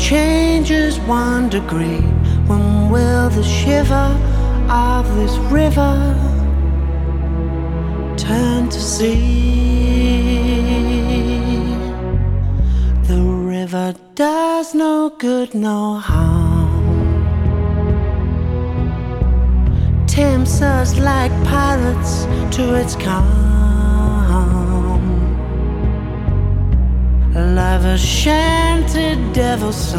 changes 1 degree? When will the shiver of this river turn to sea? The river does no good, no harm, tempts us like pirates to its calm. Love a shanty devil song.